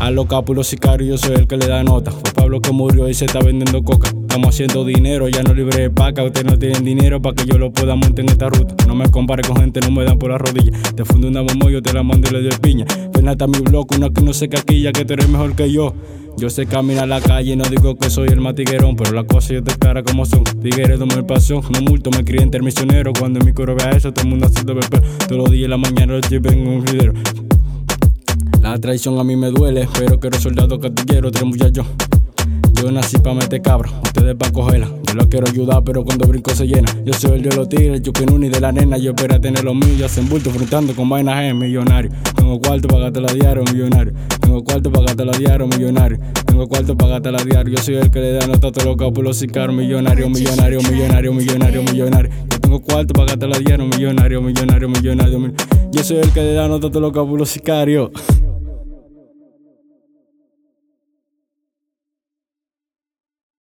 A los capos y los sicarios yo soy el que le da nota. Fue Pablo que murió y se está vendiendo coca. Estamos haciendo dinero, ya no libre de paca. Ustedes no tienen dinero para que yo lo pueda montar en esta ruta. No me compare con gente, no me dan por la rodilla. Te fundo una bomba, yo te la mando y le doy piña. Ven hasta mi bloque, una que no se caquilla, que tú eres mejor que yo. Yo sé caminar la calle, no digo que soy el más tiguerón, pero las cosas yo te cara como son. Tigres de pasión, no multo, me crié intermisionero. Cuando en mi coro vea eso, todo el mundo haciendo bebé. Todos los días en la mañana los chicos en un ridero. La traición a mí me duele, pero quiero soldado catillero, tres muchachos. Yo nací pa' meter cabra, ustedes pa' cogerla. Yo la quiero ayudar, pero cuando brinco se llena. Yo soy el de los tigres, yo que ni de la nena. Yo espero tener los míos, hacen bulto fruntando con vainas millonario. Tengo cuarto pa' gastar la diario, millonario. Tengo cuarto pa' gastar la diario, millonario. Tengo cuarto pa' gastar la diario. Yo soy el que le da nota a todos los capos, los sicarios. Millonario, millonario, millonario, millonario, millonario. Yo tengo cuarto pa' gastar la diario, millonario, millonario, millonario. Yo soy el que le da nota a todos los capos, los sicarios.